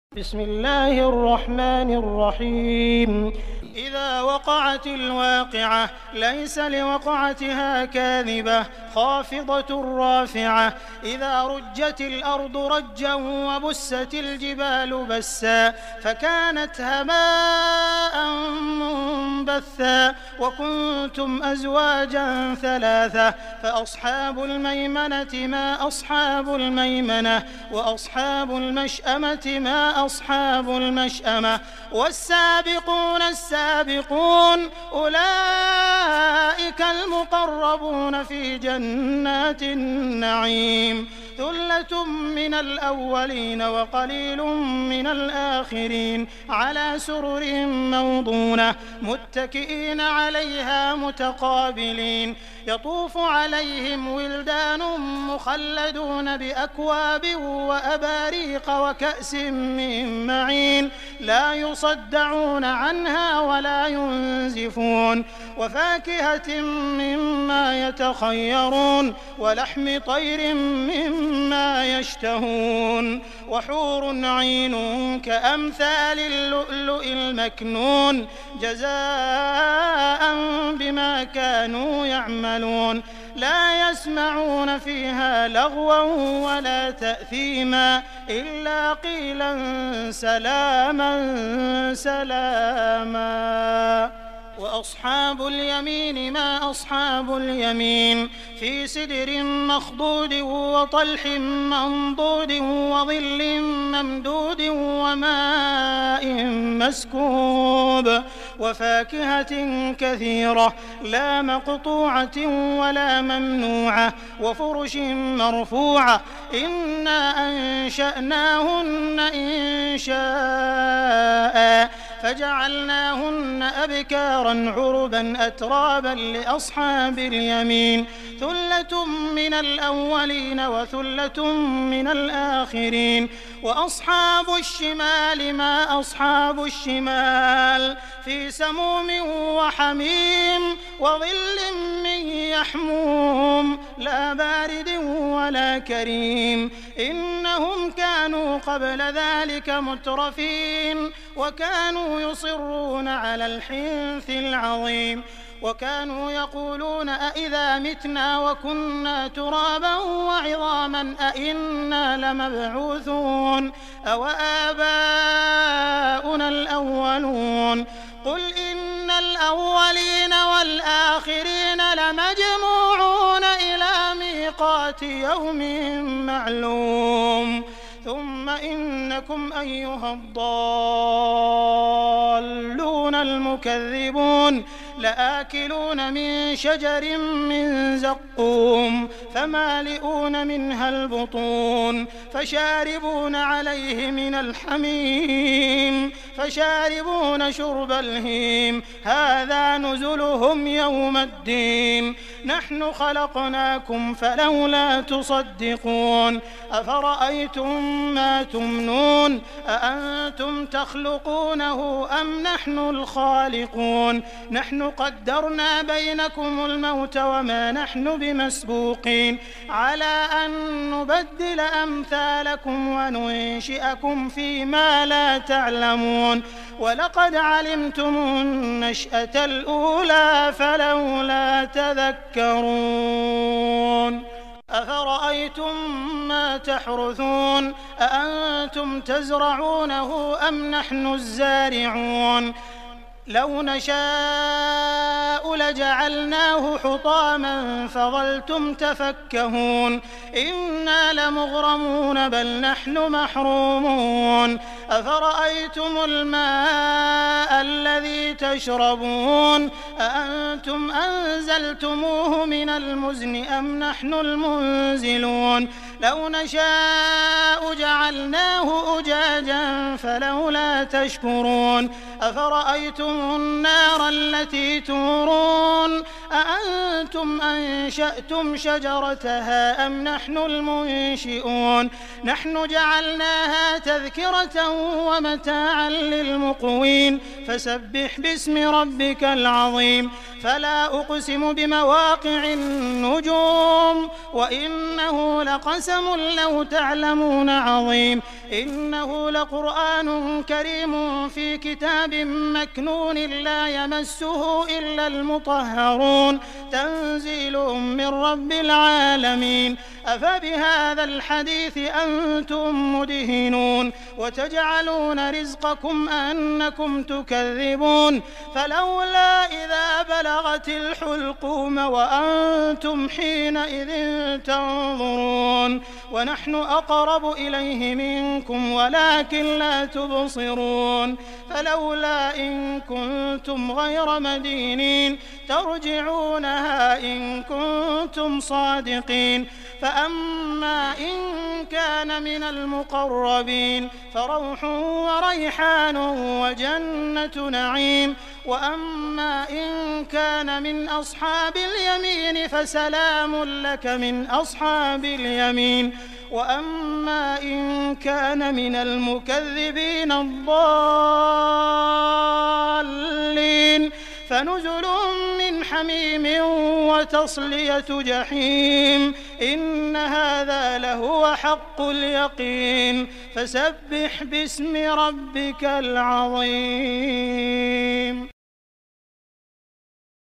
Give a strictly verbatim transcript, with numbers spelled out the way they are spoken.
بسم الله الرحمن الرحيم إذا وقعت الواقعة ليس لوقعتها كاذبة خافضة رافعة إذا رجت الأرض رجا وبست الجبال بسا فكانت هباء منبثا وكنتم أزواجا ثلاثة فأصحاب الميمنة ما أصحاب الميمنة وأصحاب المشأمة ما أصحاب المشأمة والسابقون السابقون أولئك المقربون في جنات النعيم ثلة من الأولين وقليل من الآخرين على سرر موضونة متكئين عليها متقابلين يطوف عليهم ولدان مخلدون بأكواب وأباريق وكأس من معين لا يصدعون عنها ولا ينزفون وفاكهة مما يتخيرون ولحم طير مما يشتهون وحور عين كأمثال اللؤلؤ المكنون جزاء بما كانوا يعملون لا يسمعون فيها لغوا ولا تأثيما إلا قيلا سلاما سلاما وأصحاب اليمين ما أصحاب اليمين في سدر مخضود وطلح منضود وظل ممدود وماء مسكوب وفاكهة كثيرة لا مقطوعة ولا ممنوعة وفرش مرفوعة إنا أنشأناهن إنشاء فجعلناهن أبكارا عربا أترابا لأصحاب اليمين ثلة من الأولين وثلة من الآخرين وأصحاب الشمال ما أصحاب الشمال في سموم وحميم وظل من يحموم لا بارد ولا كريم إنهم كانوا قبل ذلك مترفين وكانوا يصرون على الحنث العظيم وكانوا يقولون أئذا متنا وكنا ترابا وعظاما أئنا لمبعوثون أو آباؤنا الأولون قل إن الأولين والآخرين لمجموعون إلى ميقات يوم معلوم ثم إنكم أيها الضالون المكذبون لآكلون من شجر من زقوم فمالئون منها البطون فشاربون عليه من الحميم فشاربون شرب الهيم هذا نزلهم يوم الدين نحن خلقناكم فلولا تصدقون أفرأيتم ما تمنون أأنتم تخلقونه أم نحن الخالقون نحن قدرنا بينكم الموت وما نحن بمسبوقين على أن نبدل أمثالكم وننشئكم فيما لا تعلمون ولقد علمتم النشأة الأولى فلولا تذكرون أفرأيتم ما تحرثون أأنتم تزرعونه أم نحن الزارعون لو نشاء لجعلناه حطاما فظلتم تفكهون إنا لمغرمون بل نحن محرومون أفرأيتم الماء الذي تشربون أأنتم أنزلتموه من المزن أم نحن المنزلون لو نشاء جعلناه أجاجا فلولا تشكرون أفرأيتم النار التي تورون أأنتم أنشأتم شجرتها أم نحن المنشئون نحن جعلناها تذكرة ومتاعا للمقوين فسبح باسم ربك العظيم فلا أقسم بمواقع النجوم وإنه لقسم وقسم لو تعلمون عظيم إنه لقرآن كريم في كتاب مكنون لا يمسه إلا المطهرون تنزيل من رب العالمين أفبهذا الحديث أنتم مدهنون وتجعلون رزقكم أنكم تكذبون فلولا إذا بلغت الحلقوم وأنتم حينئذ تنظرون ونحن أقرب إليه منكم ولكن لا تبصرون فلولا إن كنتم غير مدينين ترجعونها إن كنتم صادقين فأما إن كان من المقربين فروح وريحان وجنة نعيم وأما إن كان من أصحاب اليمين فسلام لك من أصحاب اليمين وأما إن كان من المكذبين الضالين فنزل من حميم وتصلية جحيم إن هذا لهو حق اليقين فسبح باسم ربك العظيم.